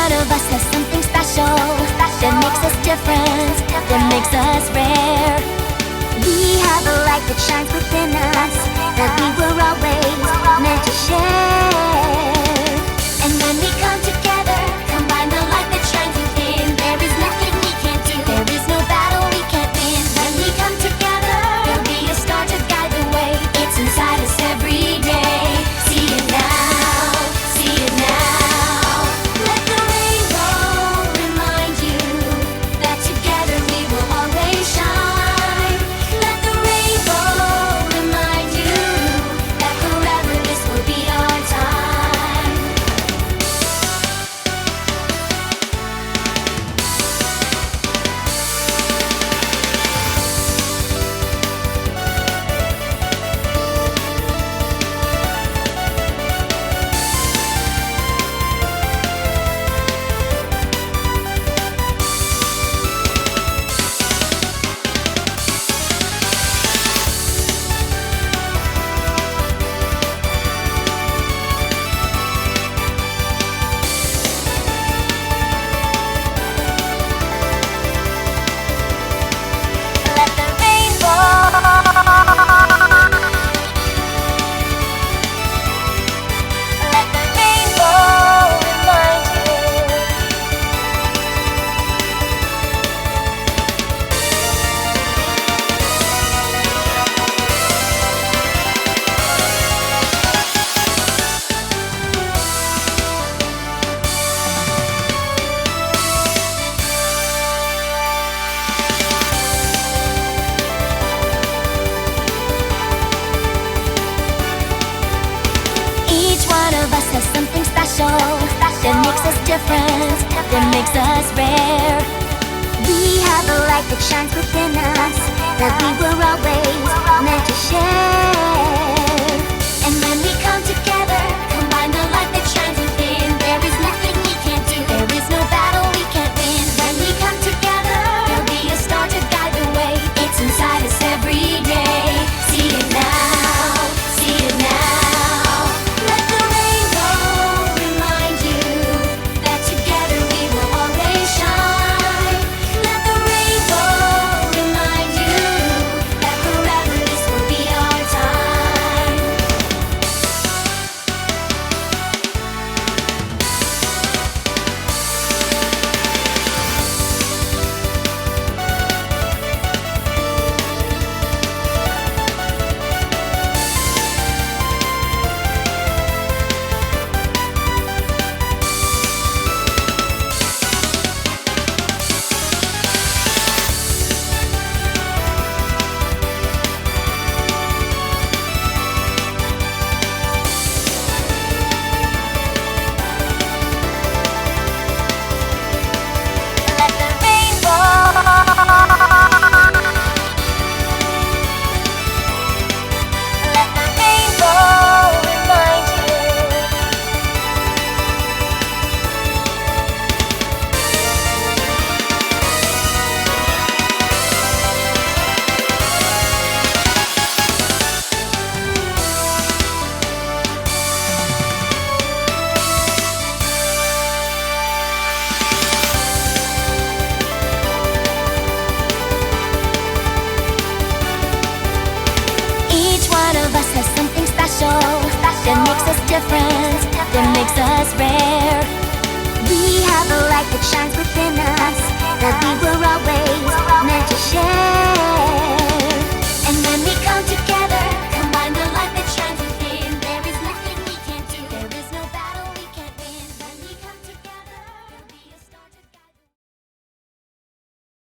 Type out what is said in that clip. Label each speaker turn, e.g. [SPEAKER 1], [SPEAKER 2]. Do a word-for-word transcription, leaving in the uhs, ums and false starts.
[SPEAKER 1] one of us has something special that makes us different, that makes us rare. We have a light that shines within us, that we were always meant to share. And when we come together, combine the light that shines within, there is nothing we can't do, there is no battle we can't win. When we come together, there'll be a star to guide the way. It's inside us every day. See it now, see it now. Let the rainbow remind you that together we will always shine. Let the rainbow remind you that forever this will be our time. Let the rainbow, let the rainbow remind you. Each one of us has something special that makes us different, that makes us rare. We have a light that shines within us, that we were always meant to share. And when we come together, combine the light that shines within, there is nothing we can't do, there is no battle we can't win. When we come together, there'll be a star to guide the way. It's inside us every day. See it now, see it now. Let the rainbow remind you that together we will always shine. Let the rainbow remind you that forever this will be our time. Let the rainbow, let the rainbow remind you. Each one of us has something special that makes us different, that makes us rare. We have a light that